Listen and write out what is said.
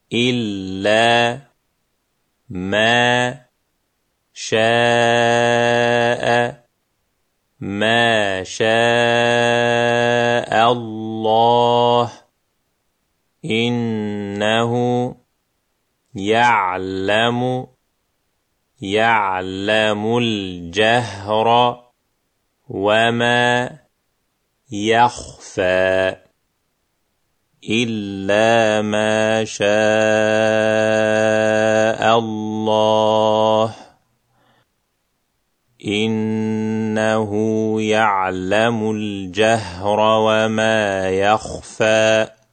إلا ما شاء الله إنه يعلم الجهر وما يخفى إلا ما شاء الله إنه يعلم الجهر وما يخفى